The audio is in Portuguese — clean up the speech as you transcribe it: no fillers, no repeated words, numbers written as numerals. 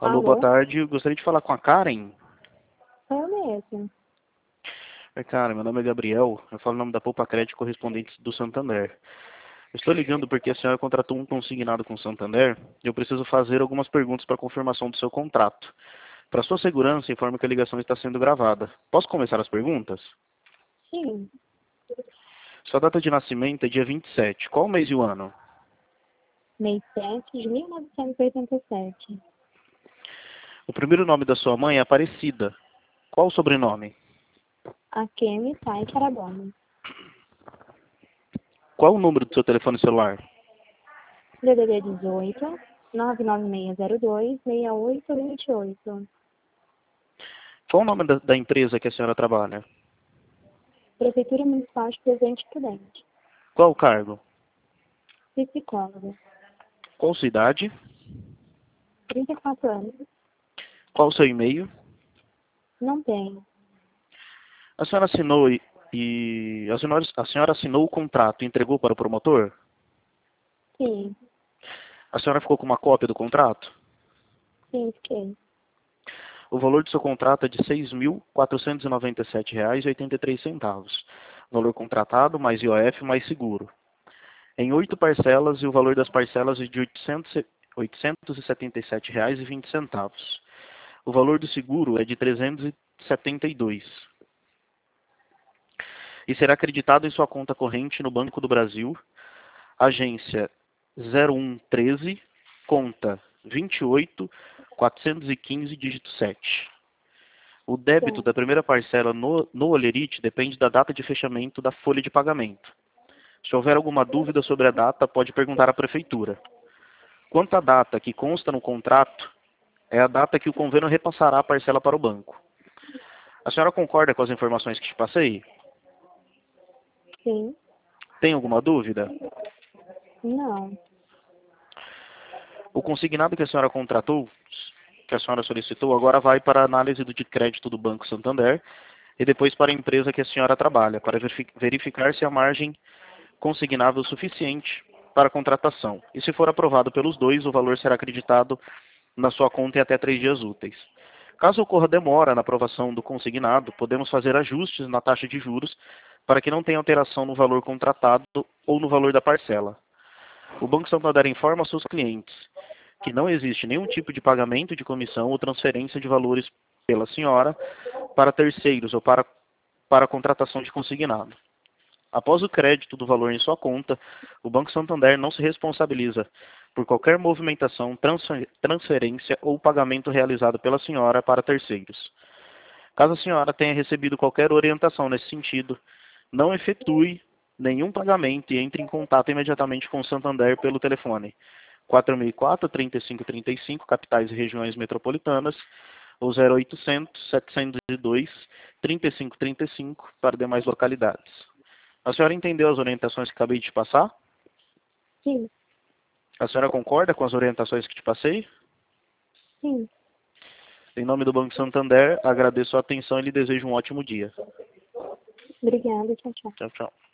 Alô, boa Alô? tarde. Eu gostaria de falar com a Karen. Sou eu mesmo. Oi, Karen, meu nome é Gabriel. Eu falo o nome da Poupa Crédito correspondente do Santander. Eu estou ligando porque a senhora contratou um consignado com o Santander e eu preciso fazer algumas perguntas para confirmação do seu contrato. Para sua segurança, informo que a ligação está sendo gravada. Posso começar as perguntas? Sim, Sua data de nascimento é dia 27. Qual o mês e o ano? mês 7 de 1987. O primeiro nome da sua mãe é Aparecida. Qual o sobrenome? Akemi Tai Carabona. Qual o número do seu telefone celular? DDD 18 99602 6828. Qual o nome da empresa que a senhora trabalha? Prefeitura Municipal de Presidente Prudente. Qual o cargo? Psicóloga. Qual sua idade? 34 anos. Qual o seu e-mail? Não tenho. A senhora assinou a senhora assinou o contrato e entregou para o promotor? Sim, A senhora ficou com uma cópia do contrato? sim, fiquei. O valor do seu contrato é de R$ 6.497,83. Valor contratado mais IOF mais seguro. Em 8 parcelas e o valor das parcelas é de R$ 877,20. O valor do seguro é de 372 e será acreditado em sua conta corrente no Banco do Brasil, agência 0113, conta 28.415, dígito 7. O débito Sim, da primeira parcela no Olerite depende da data de fechamento da folha de pagamento. Se houver alguma dúvida sobre a data, pode perguntar à prefeitura. Quanto à data que consta no contrato, é a data que o convênio repassará a parcela para o banco. A senhora concorda com as informações que te passei? sim. Tem alguma dúvida? Não. O consignado que a senhora contratou, que a senhora solicitou, agora vai para a análise de crédito do Banco Santander e depois para a empresa que a senhora trabalha, para verificar se a margem consignável suficiente para a contratação. E se for aprovado pelos dois, o valor será acreditado na sua conta em até 3 dias úteis. Caso ocorra demora na aprovação do consignado, podemos fazer ajustes na taxa de juros para que não tenha alteração no valor contratado ou no valor da parcela. O Banco Santander informa aos seus clientes que não existe nenhum tipo de pagamento de comissão ou transferência de valores pela senhora para terceiros ou para a contratação de consignado. Após o crédito do valor em sua conta, o Banco Santander não se responsabiliza por qualquer movimentação, transferência ou pagamento realizado pela senhora para terceiros. Caso a senhora tenha recebido qualquer orientação nesse sentido, não efetue nenhum pagamento e entre em contato imediatamente com o Santander pelo telefone 4004-3535, capitais e regiões metropolitanas, ou 0800-702-3535 para demais localidades. A senhora entendeu as orientações que acabei de te passar? Sim, A senhora concorda com as orientações que te passei? sim. Em nome do Banco Santander, agradeço a atenção e lhe desejo um ótimo dia. Obrigada, tchau, tchau. Tchau, tchau.